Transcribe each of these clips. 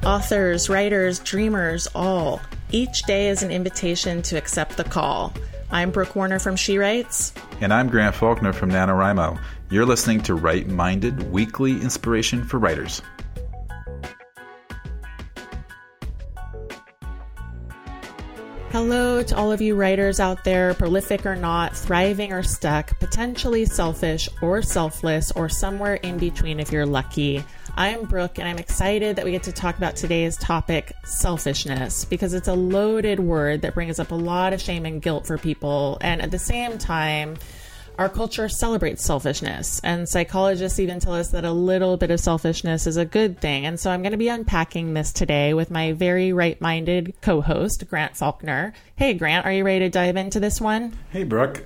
Authors, writers, dreamers, all. Each day is an invitation to accept the call. I'm Brooke Warner from She Writes. And I'm Grant Faulkner from NaNoWriMo. You're listening to Write Minded, weekly inspiration for writers. Hello to all of you writers out there, prolific or not, thriving or stuck, potentially selfish or selfless, or somewhere in between if you're lucky. I'm Brooke, and I'm excited that we get to talk about today's topic, selfishness, because it's a loaded word that brings up a lot of shame and guilt for people. And at the same time, our culture celebrates selfishness, and psychologists even tell us that a little bit of selfishness is a good thing. And so I'm going to be unpacking this today with my very right-minded co-host, Grant Faulkner. Hey, Grant, are you ready to dive into this one? Hey, Brooke.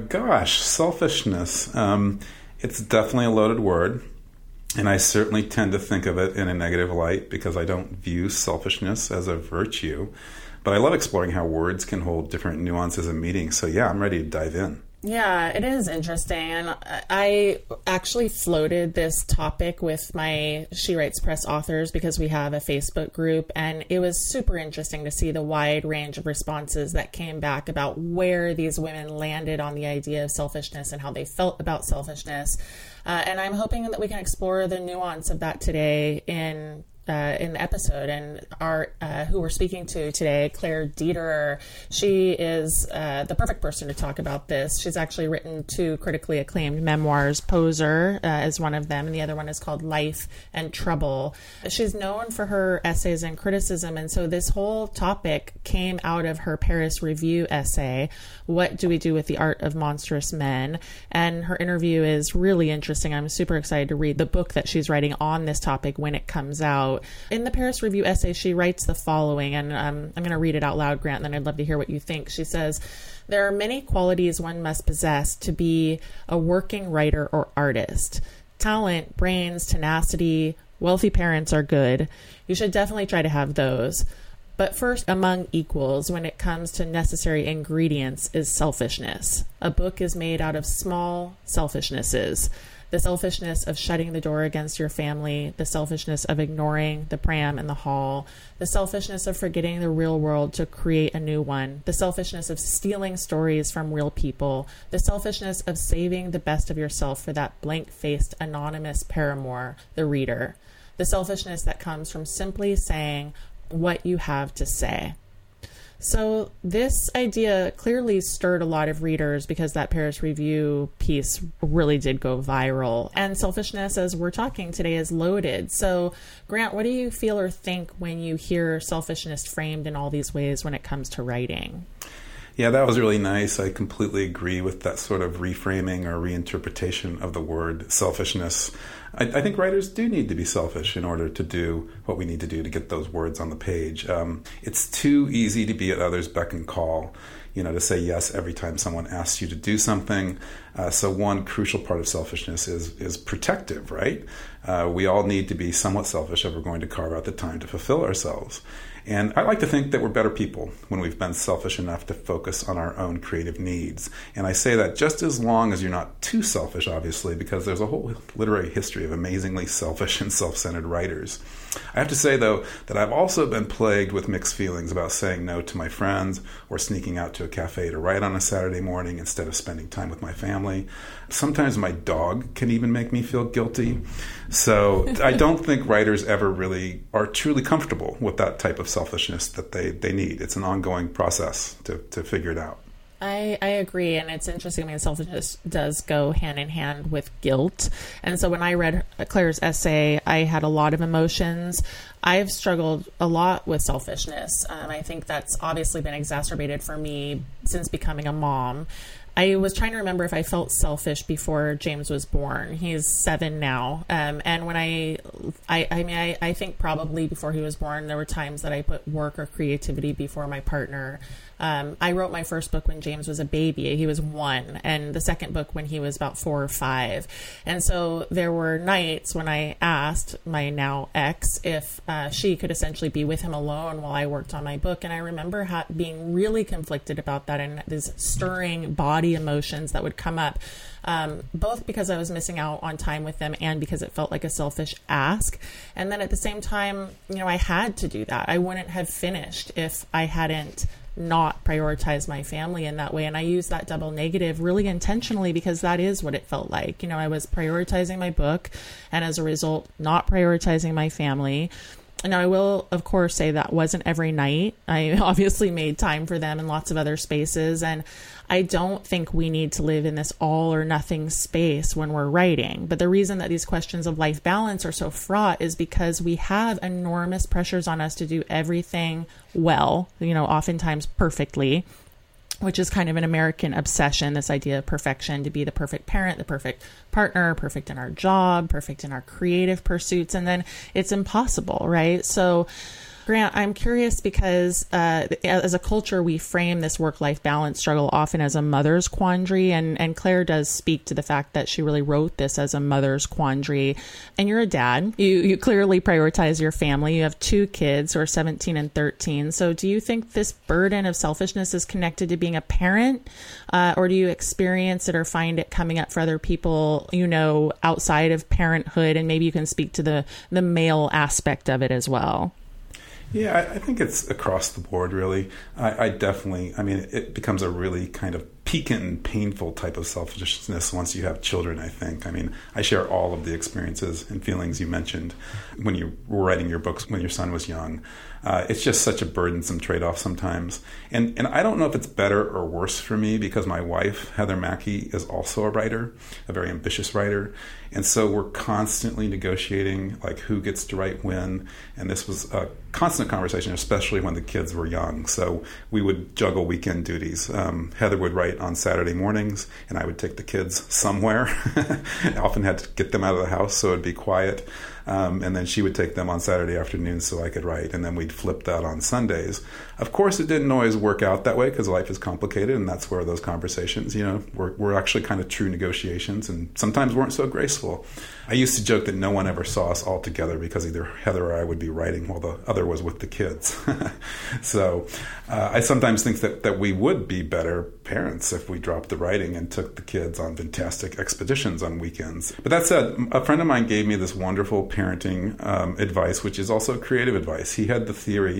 Selfishness. It's definitely a loaded word, and I certainly tend to think of it in a negative light because I don't view selfishness as a virtue. But I love exploring how words can hold different nuances and meanings. So yeah, I'm ready to dive in. Yeah, it is interesting. And I actually floated this topic with my She Writes Press authors because we have a Facebook group, and it was super interesting to see the wide range of responses that came back about where these women landed on the idea of selfishness and how they felt about selfishness. And I'm hoping that we can explore the nuance of that today in the episode. And our who we're speaking to today, Claire Dederer, she is the perfect person to talk about this. She's actually written 2 critically acclaimed memoirs. Poser is one of them, and the other one is called Life and Trouble. She's known for her essays and criticism, and so this whole topic came out of her Paris Review essay, What Do We Do with the Art of Monstrous Men? And her interview is really interesting. I'm super excited to read the book that she's writing on this topic when it comes out. In the Paris Review essay, she writes the following, and I'm going to read it out loud, Grant, and then I'd love to hear what you think. She says, "There are many qualities one must possess to be a working writer or artist. Talent, brains, tenacity, wealthy parents are good. You should definitely try to have those. But first among equals, when it comes to necessary ingredients, is selfishness. A book is made out of small selfishnesses. The selfishness of shutting the door against your family, the selfishness of ignoring the pram in the hall, the selfishness of forgetting the real world to create a new one, the selfishness of stealing stories from real people, the selfishness of saving the best of yourself for that blank-faced anonymous paramour, the reader, the selfishness that comes from simply saying what you have to say." So this idea clearly stirred a lot of readers because that Paris Review piece really did go viral. And selfishness, as we're talking today, is loaded. So, Grant, what do you feel or think when you hear selfishness framed in all these ways when it comes to writing? Yeah, that was really nice. I completely agree with that sort of reframing or reinterpretation of the word selfishness. I think writers do need to be selfish in order to do what we need to do to get those words on the page. It's too easy to be at others' beck and call, to say yes every time someone asks you to do something. So one crucial part of selfishness is protective, right? We all need to be somewhat selfish if we're going to carve out the time to fulfill ourselves. And I like to think that we're better people when we've been selfish enough to focus on our own creative needs. And I say that just as long as you're not too selfish, obviously, because there's a whole literary history of amazingly selfish and self-centered writers. I have to say, though, that I've also been plagued with mixed feelings about saying no to my friends or sneaking out to a cafe to write on a Saturday morning instead of spending time with my family. Sometimes my dog can even make me feel guilty. So I don't think writers ever really are truly comfortable with that type of selfishness that they need. It's an ongoing process to figure it out. I agree, and it's interesting. I mean, selfishness does go hand in hand with guilt. And so when I read Claire's essay, I had a lot of emotions. I've struggled a lot with selfishness. I think that's obviously been exacerbated for me since becoming a mom. I was trying to remember if I felt selfish before James was born. He's 7 now. And when I think probably before he was born, there were times that I put work or creativity before my partner. I wrote my first book when James was a baby. He was 1, and the second book when he was about 4 or 5. And so there were nights when I asked my now ex if she could essentially be with him alone while I worked on my book. And I remember being really conflicted about that and this stirring body body emotions that would come up, both because I was missing out on time with them and because it felt like a selfish ask. And then at the same time, I had to do that. I wouldn't have finished if I hadn't not prioritize my family in that way. And I use that double negative really intentionally because that is what it felt like. I was prioritizing my book and as a result, not prioritizing my family. And I will, of course, say that wasn't every night. I obviously made time for them in lots of other spaces. And I don't think we need to live in this all or nothing space when we're writing. But the reason that these questions of life balance are so fraught is because we have enormous pressures on us to do everything well, oftentimes perfectly, which is kind of an American obsession, this idea of perfection, to be the perfect parent, the perfect partner, perfect in our job, perfect in our creative pursuits. And then it's impossible, right? So Grant, I'm curious because as a culture, we frame this work-life balance struggle often as a mother's quandary. And Claire does speak to the fact that she really wrote this as a mother's quandary. And you're a dad. You clearly prioritize your family. You have 2 kids who are 17 and 13. So do you think this burden of selfishness is connected to being a parent? Or do you experience it or find it coming up for other people, outside of parenthood? And maybe you can speak to the male aspect of it as well. Yeah, I think it's across the board, really. I definitely, it becomes a really kind of piquant and painful type of selfishness once you have children, I think. I share all of the experiences and feelings you mentioned when you were writing your books when your son was young. It's just such a burdensome trade-off sometimes. And I don't know if it's better or worse for me because my wife, Heather Mackey, is also a writer, a very ambitious writer. And so we're constantly negotiating, like, who gets to write when. And this was a constant conversation, especially when the kids were young. So we would juggle weekend duties. Heather would write on Saturday mornings, and I would take the kids somewhere. I often had to get them out of the house so it'd be quiet. And then she would take them on Saturday afternoons so I could write, and then we'd flip that on Sundays. Of course, it didn't always work out that way because life is complicated, and that's where those conversations, were actually kind of true negotiations and sometimes weren't so graceful. I used to joke that no one ever saw us all together because either Heather or I would be writing while the other was with the kids. So I sometimes think that we would be better parents if we dropped the writing and took the kids on fantastic expeditions on weekends. But that said, a friend of mine gave me this wonderful parenting advice, which is also creative advice. He has the theory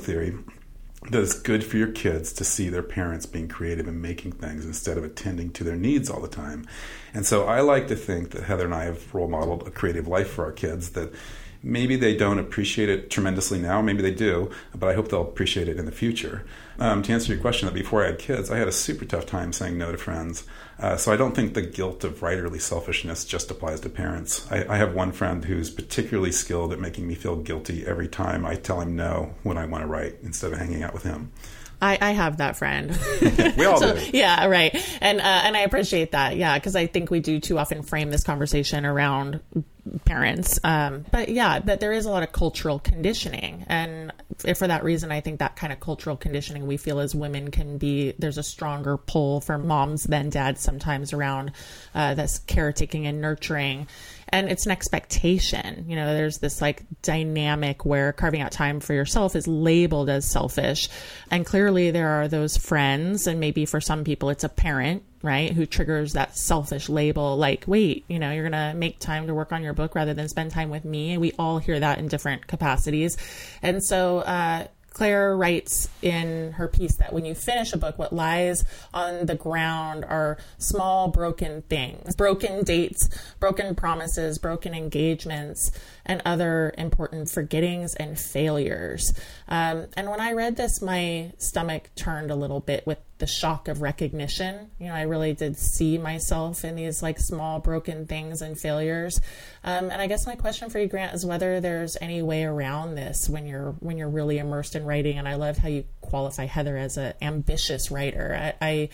that it's good for your kids to see their parents being creative and making things instead of attending to their needs all the time. And so I like to think that Heather and I have role modeled a creative life for our kids that maybe they don't appreciate it tremendously now, maybe they do, but I hope they'll appreciate it in the future. To answer your question, that before I had kids, I had a super tough time saying no to friends. So I don't think the guilt of writerly selfishness just applies to parents. I have one friend who's particularly skilled at making me feel guilty every time I tell him no when I want to write instead of hanging out with him. I have that friend. We all do. Yeah, right. And I appreciate that. Yeah, because I think we do too often frame this conversation around parents. But there is a lot of cultural conditioning. And for that reason, I think that kind of cultural conditioning we feel as women there's a stronger pull for moms than dads sometimes around this caretaking and nurturing. And it's an expectation. There's this dynamic where carving out time for yourself is labeled as selfish. And clearly there are those friends, and maybe for some people it's a parent, right, who triggers that selfish label, like, wait, you're going to make time to work on your book rather than spend time with me. And we all hear that in different capacities. And so, Claire writes in her piece that when you finish a book, what lies on the ground are small broken things, broken dates, broken promises, broken engagements, and other important forgettings and failures. And when I read this, my stomach turned a little bit with the shock of recognition. I really did see myself in these small broken things and failures. And I guess my question for you, Grant, is whether there's any way around this when you're really immersed in writing. And I love how you qualify Heather as an ambitious writer.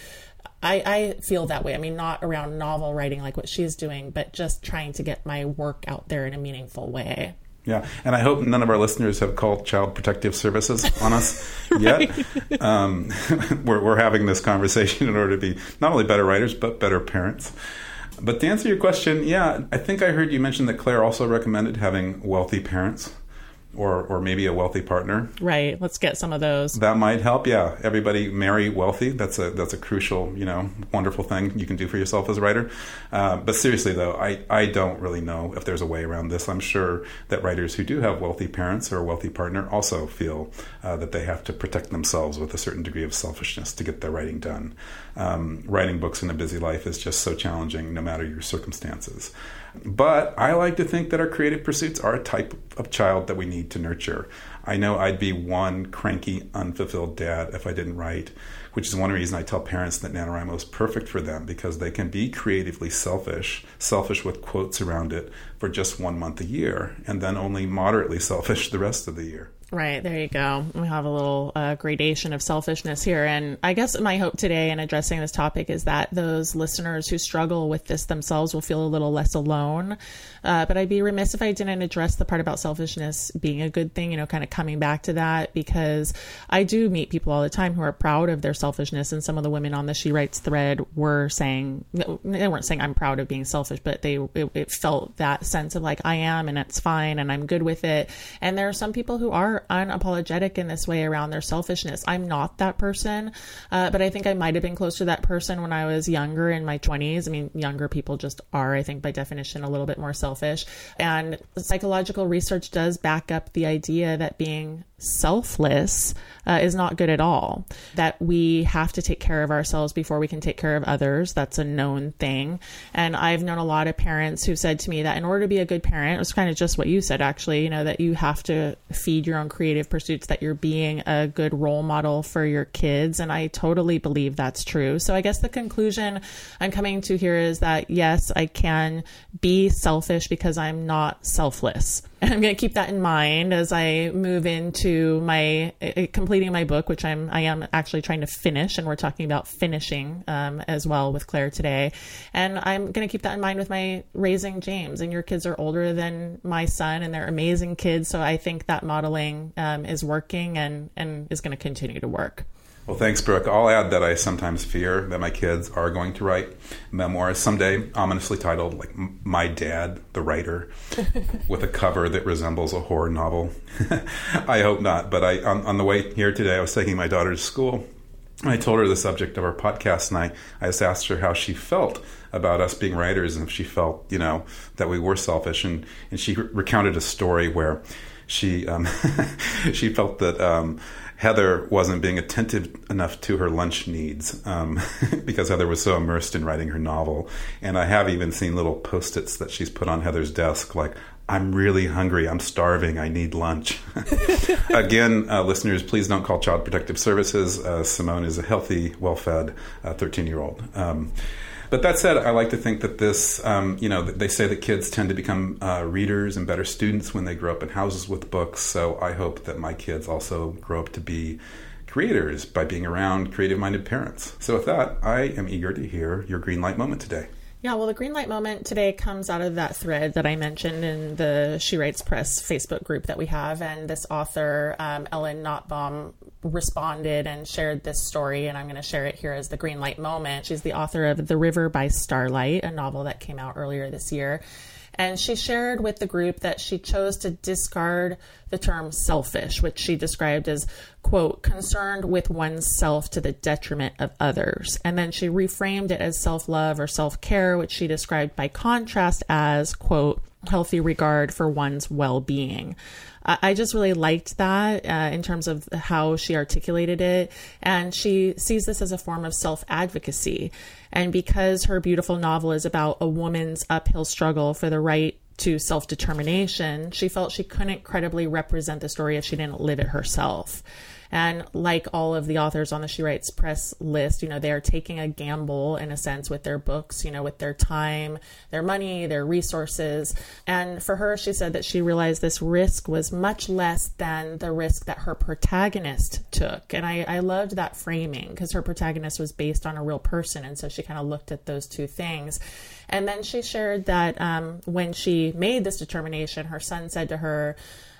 I feel that way. Not around novel writing like what she's doing, but just trying to get my work out there in a meaningful way. Yeah, and I hope none of our listeners have called Child Protective Services on us yet. We're having this conversation in order to be not only better writers, but better parents. But to answer your question, yeah, I think I heard you mention that Claire also recommended having wealthy parents. or maybe a wealthy partner. Right. Let's get some of those. That might help. Yeah. Everybody marry wealthy. That's a crucial, wonderful thing you can do for yourself as a writer. But seriously, though, I don't really know if there's a way around this. I'm sure that writers who do have wealthy parents or a wealthy partner also feel that they have to protect themselves with a certain degree of selfishness to get their writing done. Writing books in a busy life is just so challenging, no matter your circumstances. But I like to think that our creative pursuits are a type of child that we need to nurture. I know I'd be one cranky, unfulfilled dad if I didn't write, which is one reason I tell parents that NaNoWriMo is perfect for them, because they can be creatively selfish with quotes around it, for just 1 month a year, and then only moderately selfish the rest of the year. Right. There you go. We have a little gradation of selfishness here. And I guess my hope today in addressing this topic is that those listeners who struggle with this themselves will feel a little less alone. But I'd be remiss if I didn't address the part about selfishness being a good thing, kind of coming back to that, because I do meet people all the time who are proud of their selfishness. And some of the women on the She Writes thread were saying, they weren't saying I'm proud of being selfish, but it felt that sense of like, I am, and it's fine, and I'm good with it. And there are some people who are unapologetic in this way around their selfishness. I'm not that person, but I think I might have been close to that person when I was younger, in my 20s. I mean, younger people just are, I think, by definition, a little bit more selfish. And psychological research does back up the idea that being selfless is not good at all, that we have to take care of ourselves before we can take care of others. That's a known thing. And I've known a lot of parents who said to me that in order to be a good parent, it was kind of just what you said, actually, that you have to feed your own creative pursuits, that you're being a good role model for your kids. And I totally believe that's true. So I guess the conclusion I'm coming to here is that, yes, I can be selfish because I'm not selfless. And I'm going to keep that in mind as I move into my completing my book, which I am actually trying to finish. And we're talking about finishing as well with Claire today. And I'm going to keep that in mind with my raising James. And your kids are older than my son, and they're amazing kids. So I think that modeling is working and is going to continue to work. Well, thanks, Brooke. I'll add that I sometimes fear that my kids are going to write memoirs someday, ominously titled, like, My Dad, the Writer, with a cover that resembles a horror novel. I hope not. But on the way here today, I was taking my daughter to school. I told her the subject of our podcast, and I just asked her how she felt about us being writers, and if she felt, that we were selfish. And she recounted a story where she she felt that Heather wasn't being attentive enough to her lunch needs because Heather was so immersed in writing her novel. And I have even seen little Post-its that she's put on Heather's desk, like, I'm really hungry, I'm starving, I need lunch. Again, listeners, please don't call Child Protective Services. Simone is a healthy, well-fed 13-year-old. But that said, I like to think that this, they say that kids tend to become readers and better students when they grow up in houses with books. So I hope that my kids also grow up to be creators by being around creative-minded parents. So with that, I am eager to hear your green light moment today. Yeah, well, the green light moment today comes out of that thread that I mentioned in the She Writes Press Facebook group that we have. And this author, Ellen Nottbaum, responded and shared this story, and I'm going to share it here as the green light moment. She's the author of The River by Starlight, a novel that came out earlier this year. And she shared with the group that she chose to discard the term selfish, which she described as, quote, concerned with oneself to the detriment of others. And then she reframed it as self-love or self-care, which she described by contrast as, quote, healthy regard for one's well-being. I just really liked that in terms of how she articulated it. And she sees this as a form of self-advocacy. And because her beautiful novel is about a woman's uphill struggle for the right to self-determination, she felt she couldn't credibly represent the story if she didn't live it herself. And like all of the authors on the She Writes Press list, they are taking a gamble in a sense with their books, with their time, their money, their resources. And for her, she said that she realized this risk was much less than the risk that her protagonist took. And I loved that framing because her protagonist was based on a real person. And so she kind of looked at those two things. And then she shared that when she made this determination, her son said to her,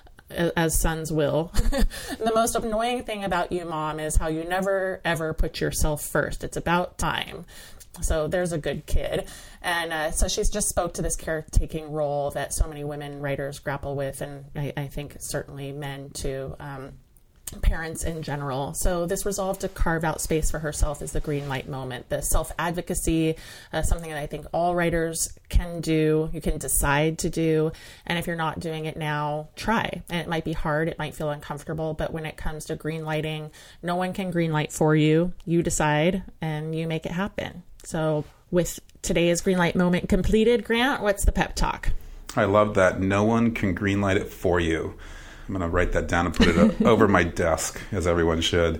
as sons will, the most annoying thing about you, Mom, is how you never, ever put yourself first. It's about time. So there's a good kid. And so she's just spoke to this caretaking role that so many women writers grapple with, and I think certainly men too. Parents in general. So this resolve to carve out space for herself is the green light moment. The self-advocacy, something that I think all writers can do, you can decide to do. And if you're not doing it now, try. And it might be hard, it might feel uncomfortable, but when it comes to green lighting, no one can green light for you. You decide and you make it happen. So with today's green light moment completed, Grant, what's the pep talk? I love that. No one can green light it for you. I'm going to write that down and put it over my desk, as everyone should.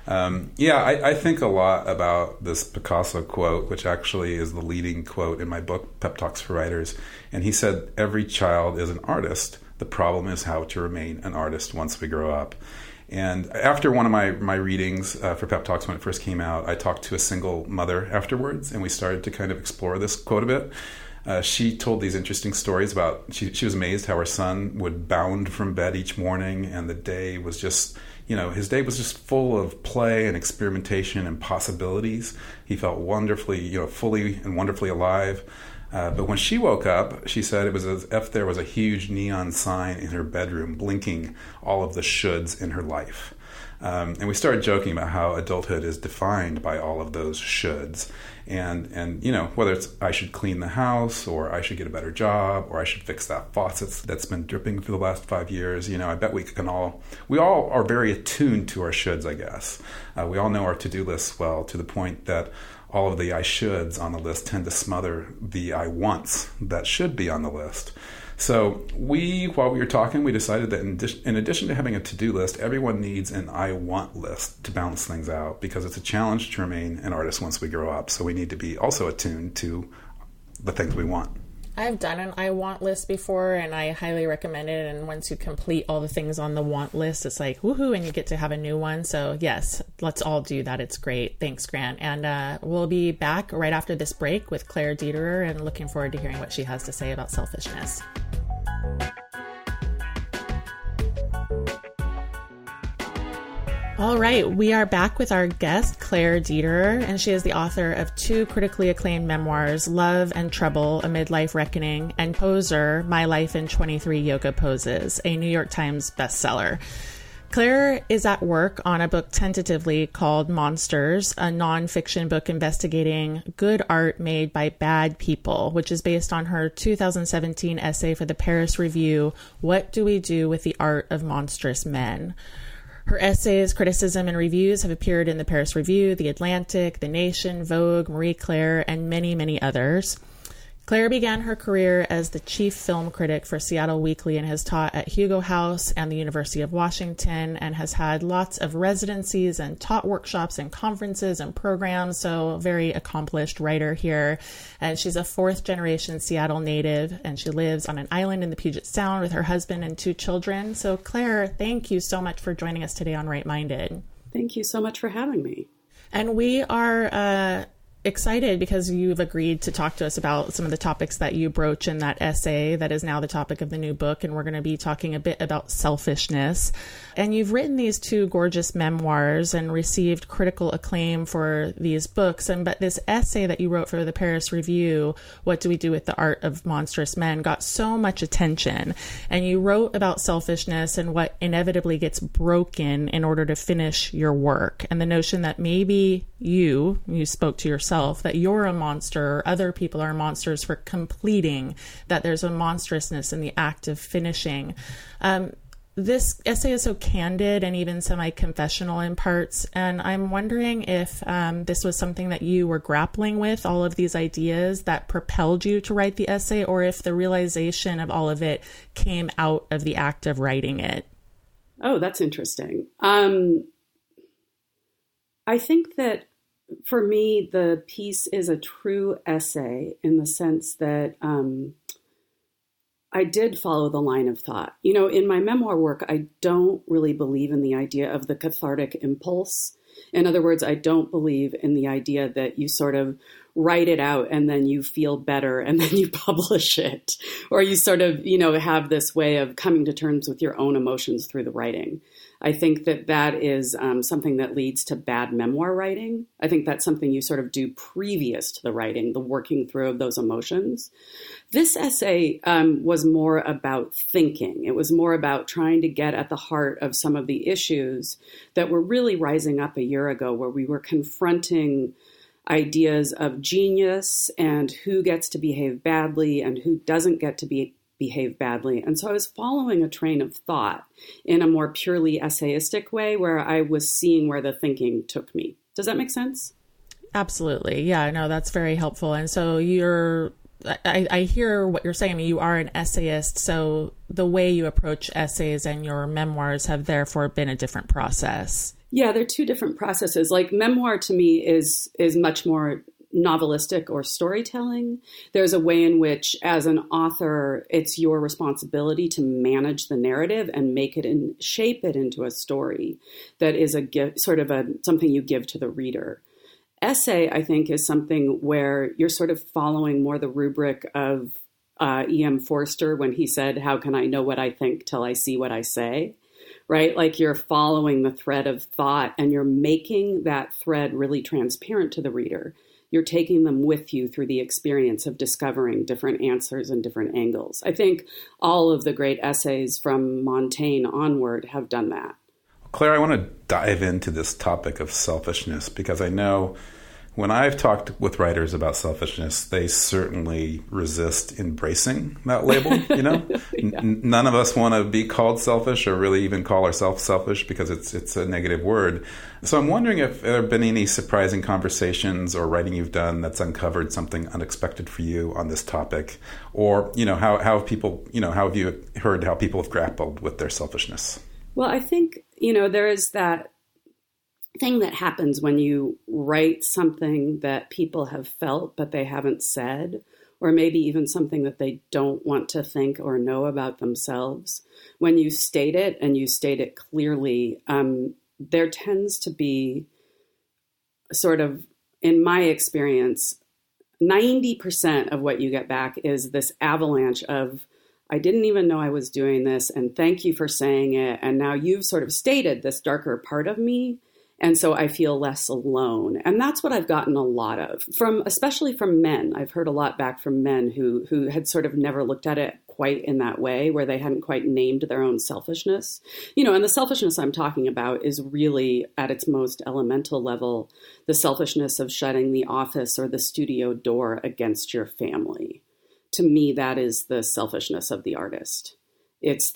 I think a lot about this Picasso quote, which actually is the leading quote in my book, Pep Talks for Writers. And he said, every child is an artist. The problem is how to remain an artist once we grow up. And after one of my readings for Pep Talks when it first came out, I talked to a single mother afterwards, and we started to kind of explore this quote a bit. She told these interesting stories about, she was amazed how her son would bound from bed each morning, and the day was just, his day was just full of play and experimentation and possibilities. He felt wonderfully, fully and wonderfully alive. But when she woke up, she said it was as if there was a huge neon sign in her bedroom blinking all of the shoulds in her life. And we started joking about how adulthood is defined by all of those shoulds. And whether it's I should clean the house, or I should get a better job, or I should fix that faucet that's been dripping for the last 5 years, I bet we all are very attuned to our shoulds, I guess. We all know our to-do lists well, to the point that all of the I shoulds on the list tend to smother the I wants that should be on the list. So while we were talking, we decided that in addition to having a to-do list, everyone needs an I want list to balance things out, because it's a challenge to remain an artist once we grow up. So we need to be also attuned to the things we want. I've done an I want list before, and I highly recommend it. And once you complete all the things on the want list, it's like, woohoo, and you get to have a new one. So yes, let's all do that. It's great. Thanks, Grant. And we'll be back right after this break with Claire Dederer, and looking forward to hearing what she has to say about selfishness. All right, we are back with our guest, Claire Dederer, and she is the author of 2 critically acclaimed memoirs, Love and Trouble, A Midlife Reckoning, and Poser, My Life in 23 Yoga Poses, a New York Times bestseller. Claire is at work on a book tentatively called Monsters, a nonfiction book investigating good art made by bad people, which is based on her 2017 essay for the Paris Review, What Do We Do with the Art of Monstrous Men? Her essays, criticism, and reviews have appeared in the Paris Review, The Atlantic, The Nation, Vogue, Marie Claire, and many, many others. Claire began her career as the chief film critic for Seattle Weekly and has taught at Hugo House and the University of Washington, and has had lots of residencies and taught workshops and conferences and programs. So a very accomplished writer here. And she's a 4th generation Seattle native, and she lives on an island in the Puget Sound with her husband and 2 children. So Claire, thank you so much for joining us today on Right Minded. Thank you so much for having me. And we are excited because you've agreed to talk to us about some of the topics that you broach in that essay that is now the topic of the new book. And we're going to be talking a bit about selfishness. And you've written these 2 gorgeous memoirs and received critical acclaim for these books. But this essay that you wrote for the Paris Review, What Do We Do with the Art of Monstrous Men, got so much attention. And you wrote about selfishness and what inevitably gets broken in order to finish your work. And the notion that maybe you spoke to yourself, that you're a monster or other people are monsters for completing, that there's a monstrousness in the act of finishing. This essay is so candid and even semi-confessional in parts, and I'm wondering if this was something that you were grappling with, all of these ideas that propelled you to write the essay, or if the realization of all of it came out of the act of writing it. Oh, that's interesting. I think that for me, the piece is a true essay in the sense that I did follow the line of thought. In my memoir work, I don't really believe in the idea of the cathartic impulse. In other words, I don't believe in the idea that you sort of write it out and then you feel better and then you publish it, or you sort of, have this way of coming to terms with your own emotions through the writing. I think that is something that leads to bad memoir writing. I think that's something you sort of do previous to the writing, the working through of those emotions. This essay was more about thinking. It was more about trying to get at the heart of some of the issues that were really rising up a year ago, where we were confronting ideas of genius and who gets to behave badly and who doesn't get to behave badly. And so I was following a train of thought in a more purely essayistic way, where I was seeing where the thinking took me. Does that make sense? Absolutely. Yeah, no, that's very helpful. And so I hear what you're saying. I mean, you are an essayist, so the way you approach essays and your memoirs have therefore been a different process. Yeah, they're two different processes. Like, memoir to me is much more novelistic or storytelling. There's a way in which, as an author, it's your responsibility to manage the narrative and make it and shape it into a story that is something you give to the reader. Essay, I think, is something where you're sort of following more the rubric of E.M. Forster when he said, "How can I know what I think till I see what I say?" Right? Like, you're following the thread of thought and you're making that thread really transparent to the reader. You're taking them with you through the experience of discovering different answers and different angles. I think all of the great essays from Montaigne onward have done that. Claire, I want to dive into this topic of selfishness, because I know when I've talked with writers about selfishness, they certainly resist embracing that label. Yeah. None of us want to be called selfish, or really even call ourselves selfish, because it's a negative word. So I'm wondering if there have been any surprising conversations or writing you've done that's uncovered something unexpected for you on this topic, or how have people, how have you heard how people have grappled with their selfishness? Well, I think there is that thing that happens when you write something that people have felt but they haven't said, or maybe even something that they don't want to think or know about themselves. When you state it, and you state it clearly, there tends to be sort of, in my experience, 90% of what you get back is this avalanche of, "I didn't even know I was doing this, and thank you for saying it, and now you've sort of stated this darker part of me, and so I feel less alone." And that's what I've gotten a lot of, especially from men. I've heard a lot back from men who had sort of never looked at it quite in that way, where they hadn't quite named their own selfishness. And the selfishness I'm talking about is really, at its most elemental level, the selfishness of shutting the office or the studio door against your family. To me, that is the selfishness of the artist. It's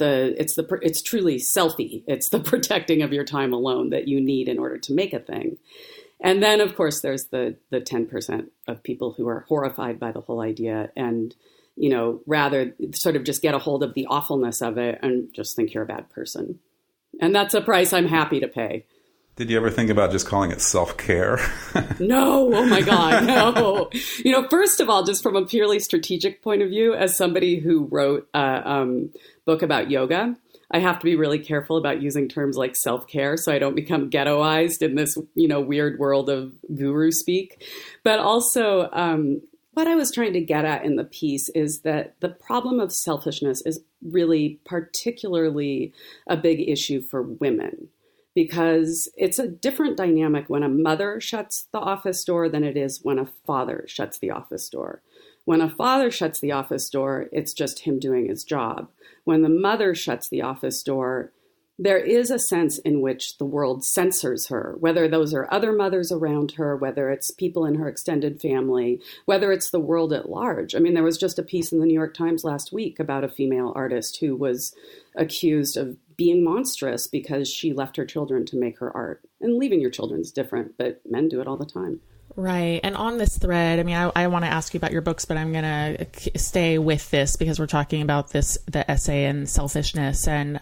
truly selfie. It's the protecting of your time alone that you need in order to make a thing. And then, of course, there's the 10% of people who are horrified by the whole idea and, rather sort of just get a hold of the awfulness of it and just think you're a bad person. And that's a price I'm happy to pay. Did you ever think about just calling it self-care? No. Oh, my God. No. First of all, just from a purely strategic point of view, as somebody who wrote a book about yoga, I have to be really careful about using terms like self-care so I don't become ghettoized in this, weird world of guru speak. But also, what I was trying to get at in the piece is that the problem of selfishness is really particularly a big issue for women, because it's a different dynamic when a mother shuts the office door than it is when a father shuts the office door. When a father shuts the office door, it's just him doing his job. When the mother shuts the office door, there is a sense in which the world censors her, whether those are other mothers around her, whether it's people in her extended family, whether it's the world at large. I mean, there was just a piece in the New York Times last week about a female artist who was accused of being monstrous because she left her children to make her art. And leaving your children is different, but men do it all the time. Right. And on this thread, I mean, I want to ask you about your books, but I'm going to stay with this because we're talking about the essay and selfishness. And,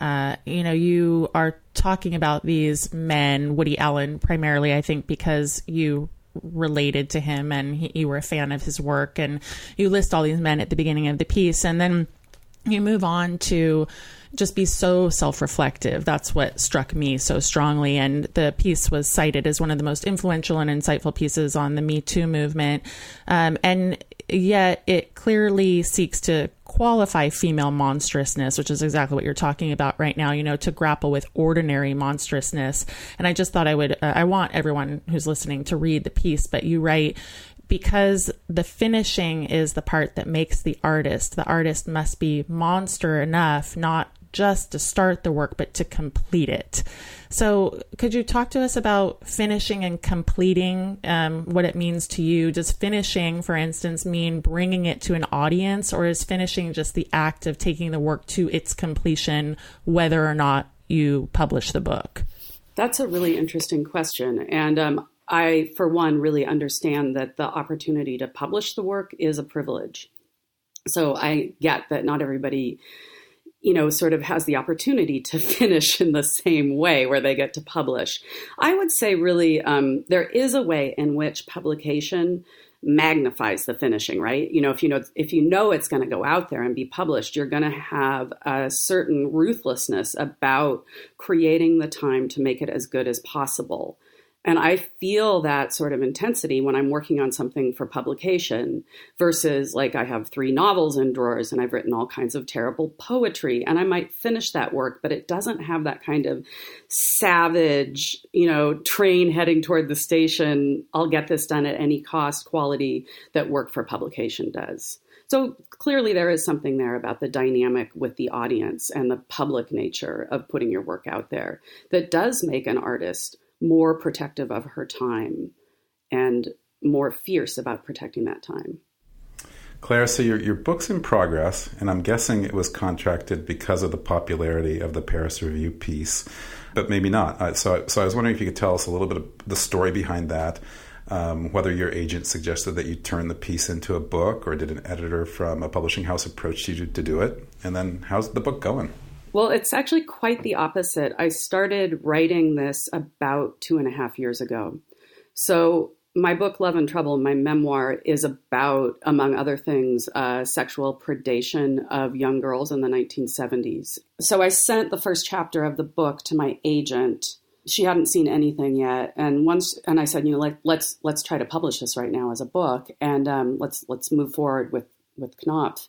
you are talking about these men, Woody Allen, primarily, I think, because you related to him and you were a fan of his work, and you list all these men at the beginning of the piece. And then you move on to just be so self-reflective. That's what struck me so strongly. And the piece was cited as one of the most influential and insightful pieces on the Me Too movement. And yet it clearly seeks to qualify female monstrousness, which is exactly what you're talking about right now, to grapple with ordinary monstrousness. And I just thought I want everyone who's listening to read the piece, but you write, because the finishing is the part that makes the artist must be monster enough, not just to start the work, but to complete it. So could you talk to us about finishing and completing, what it means to you? Does finishing, for instance, mean bringing it to an audience, or is finishing just the act of taking the work to its completion, whether or not you publish the book? That's a really interesting question. And I, for one, really understand that the opportunity to publish the work is a privilege. So I get that not everybody, sort of has the opportunity to finish in the same way where they get to publish. I would say really there is a way in which publication magnifies the finishing, right? If you know it's going to go out there and be published, you're going to have a certain ruthlessness about creating the time to make it as good as possible. And I feel that sort of intensity when I'm working on something for publication versus like I have 3 novels in drawers and I've written all kinds of terrible poetry and I might finish that work, but it doesn't have that kind of savage, train heading toward the station, I'll get this done at any cost quality that work for publication does. So clearly there is something there about the dynamic with the audience and the public nature of putting your work out there that does make an artist more protective of her time and more fierce about protecting that time. Claire, so your book's in progress, and I'm guessing it was contracted because of the popularity of the Paris Review piece, but maybe not. So I was wondering if you could tell us a little bit of the story behind that, whether your agent suggested that you turn the piece into a book, or did an editor from a publishing house approach you to do it? And then how's the book going? Well, it's actually quite the opposite. I started writing this about 2.5 years ago. So my book, Love and Trouble, my memoir, is about, among other things, sexual predation of young girls in the 1970s. So I sent the first chapter of the book to my agent. She hadn't seen anything yet. And I said, let's try to publish this right now as a book. And let's move forward with Knopf.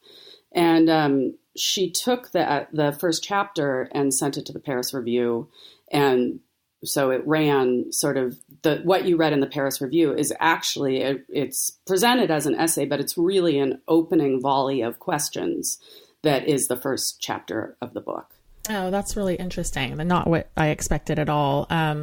And she took the first chapter and sent it to the Paris Review. And so it ran sort of what you read in the Paris Review is actually, it's presented as an essay, but it's really an opening volley of questions that is the first chapter of the book. Oh, that's really interesting. Not what I expected at all.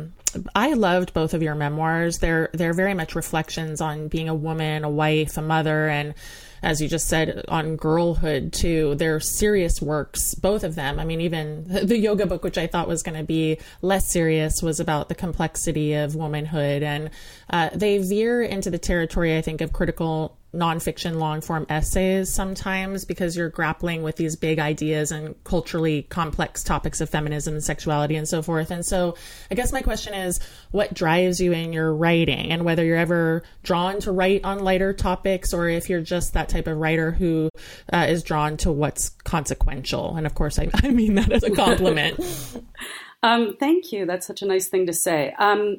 I loved both of your memoirs. They're very much reflections on being a woman, a wife, a mother, and as you just said, on girlhood too. They're serious works, both of them. I mean, even the yoga book, which I thought was going to be less serious, was about the complexity of womanhood. And they veer into the territory, I think, of critical nonfiction long-form essays sometimes, because you're grappling with these big ideas and culturally complex topics of feminism and sexuality and so forth. And so I guess my question is, what drives you in your writing, and whether you're ever drawn to write on lighter topics, or if you're just that type of writer who is drawn to what's consequential. And of course, I mean that as a compliment. Thank you. That's such a nice thing to say.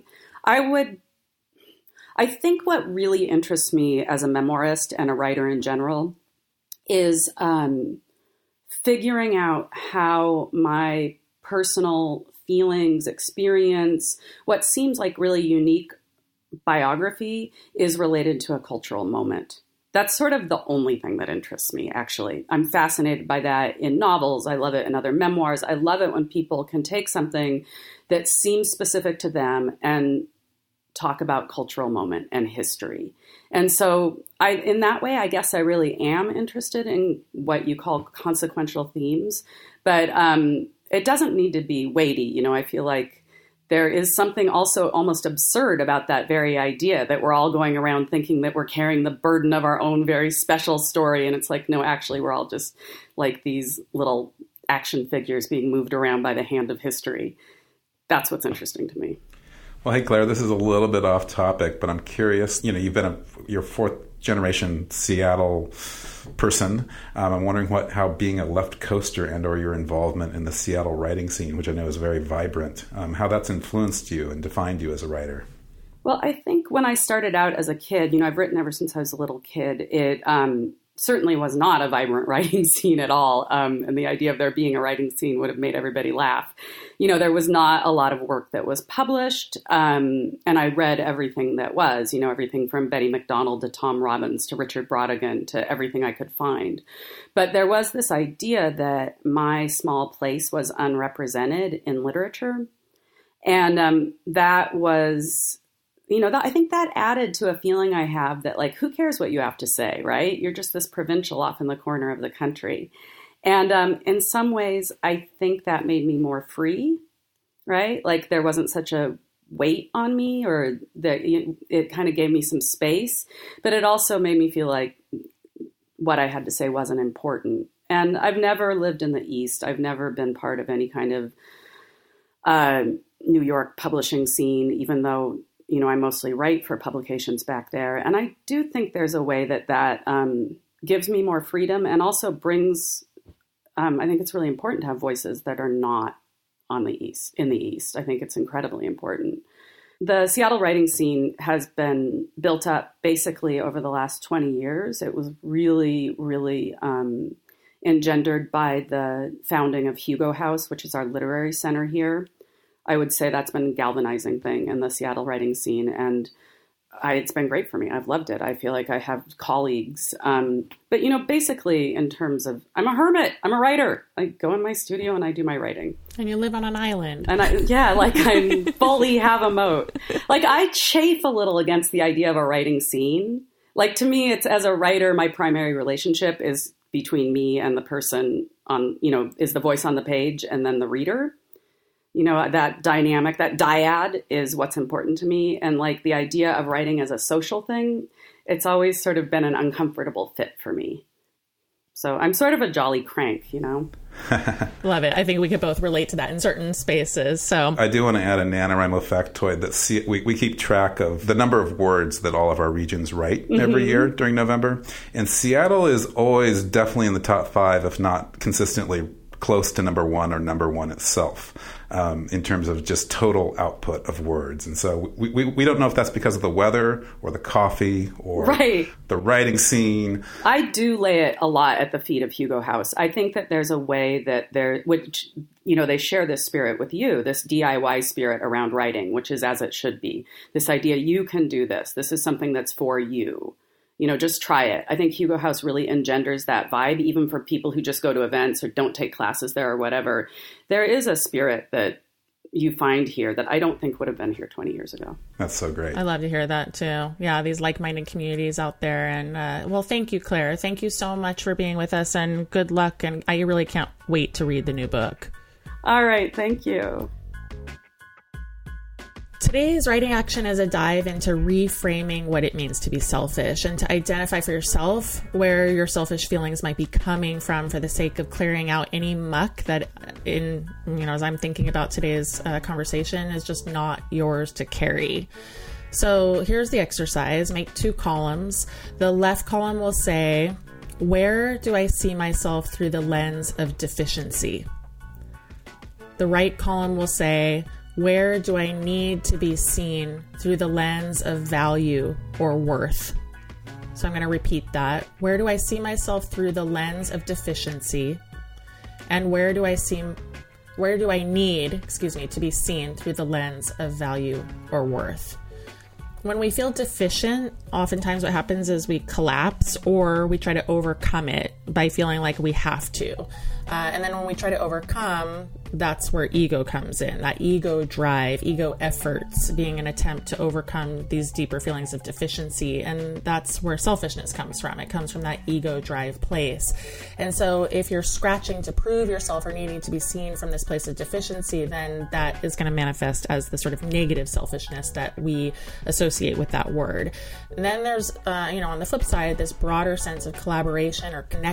I think what really interests me as a memoirist and a writer in general is figuring out how my personal feelings, experience, what seems like really unique biography is related to a cultural moment. That's sort of the only thing that interests me, actually. I'm fascinated by that in novels. I love it in other memoirs. I love it when people can take something that seems specific to them and talk about cultural moment and history. And so in that way, I guess I really am interested in what you call consequential themes, but it doesn't need to be weighty. I feel like there is something also almost absurd about that very idea that we're all going around thinking that we're carrying the burden of our own very special story. And it's like, no, actually, we're all just like these little action figures being moved around by the hand of history. That's what's interesting to me. Well, hey, Claire, this is a little bit off topic, but I'm curious. You've been your 4th generation Seattle person. I'm wondering how being a left coaster and or your involvement in the Seattle writing scene, which I know is very vibrant, how that's influenced you and defined you as a writer. Well, I think when I started out as a kid, I've written ever since I was a little kid. It certainly was not a vibrant writing scene at all. And the idea of there being a writing scene would have made everybody laugh. There was not a lot of work that was published. And I read everything that was, everything from Betty McDonald to Tom Robbins to Richard Brautigan to everything I could find. But there was this idea that my small place was unrepresented in literature. And that was... I think that added to a feeling I have that, who cares what you have to say, right? You're just this provincial off in the corner of the country. And in some ways, I think that made me more free, right? There wasn't such a weight on me, or that it kind of gave me some space, but it also made me feel like what I had to say wasn't important. And I've never lived in the East. I've never been part of any kind of New York publishing scene, even though I mostly write for publications back there. And I do think there's a way that gives me more freedom and also brings, I think it's really important to have voices that are not in the East. I think it's incredibly important. The Seattle writing scene has been built up basically over the last 20 years. It was really, really engendered by the founding of Hugo House, which is our literary center here. I would say that's been a galvanizing thing in the Seattle writing scene. And it's been great for me. I've loved it. I feel like I have colleagues. But, basically in terms of, I'm a hermit. I'm a writer. I go in my studio and I do my writing. And you live on an island. And I fully have a moat. I chafe a little against the idea of a writing scene. To me, it's, as a writer, my primary relationship is between me and the person on, is the voice on the page and then the reader. That dynamic, that dyad is what's important to me. And the idea of writing as a social thing, it's always sort of been an uncomfortable fit for me. So I'm sort of a jolly crank, Love it. I think we could both relate to that in certain spaces. So I do want to add a NaNoWriMo factoid that we keep track of the number of words that all of our regions write every year during November. And Seattle is always definitely in the top 5, if not consistently close to number 1 or number 1 itself, in terms of just total output of words. And so we don't know if that's because of the weather or the coffee or the writing scene. I do lay it a lot at the feet of Hugo House. I think that there's a way that which they share this spirit with you, this DIY spirit around writing, which is as it should be. This idea, you can do this. This is something that's for you. Just try it. I think Hugo House really engenders that vibe, even for people who just go to events or don't take classes there or whatever. There is a spirit that you find here that I don't think would have been here 20 years ago. That's so great. I love to hear that too. Yeah, these like-minded communities out there. And well, thank you, Claire. Thank you so much for being with us, and good luck. And I really can't wait to read the new book. All right. Thank you. Today's writing action is a dive into reframing what it means to be selfish and to identify for yourself where your selfish feelings might be coming from, for the sake of clearing out any muck that as I'm thinking about today's conversation, is just not yours to carry. So here's the exercise. Make 2 columns. The left column will say, where do I see myself through the lens of deficiency? The right column will say, where do I need to be seen through the lens of value or worth? So I'm going to repeat that. Where do I see myself through the lens of deficiency? And where do I need to be seen through the lens of value or worth? When we feel deficient, oftentimes what happens is we collapse, or we try to overcome it by feeling like we have to. And then when we try to overcome, that's where ego comes in. That ego drive, ego efforts being an attempt to overcome these deeper feelings of deficiency. And that's where selfishness comes from. It comes from that ego drive place. And so if you're scratching to prove yourself or needing to be seen from this place of deficiency, then that is going to manifest as the sort of negative selfishness that we associate with that word. And then there's, on the flip side, this broader sense of collaboration or connection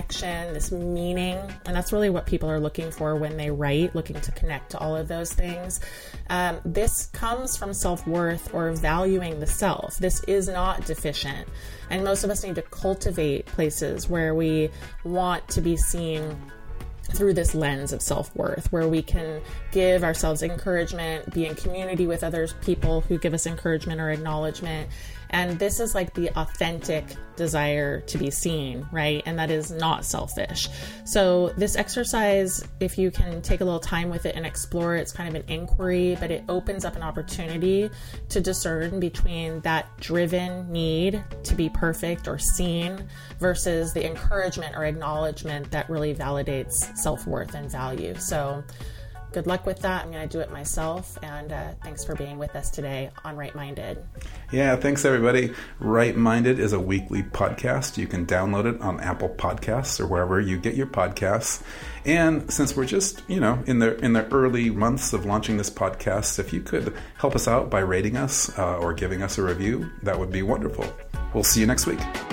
connection, this meaning. And that's really what people are looking for when they write, looking to connect to all of those things. This comes from self-worth or valuing the self. This is not deficient. And most of us need to cultivate places where we want to be seen through this lens of self-worth, where we can give ourselves encouragement, be in community with other people who give us encouragement or acknowledgement. And this is like the authentic desire to be seen, right? And that is not selfish. So this exercise, if you can take a little time with it and explore it, it's kind of an inquiry, but it opens up an opportunity to discern between that driven need to be perfect or seen versus the encouragement or acknowledgement that really validates self-worth and value. So good luck with that. I'm going to do it myself. And thanks for being with us today on Right Minded. Yeah, thanks everybody. Right Minded is a weekly podcast. You can download it on Apple Podcasts or wherever you get your podcasts. And since we're just, in the early months of launching this podcast, if you could help us out by rating us or giving us a review, that would be wonderful. We'll see you next week.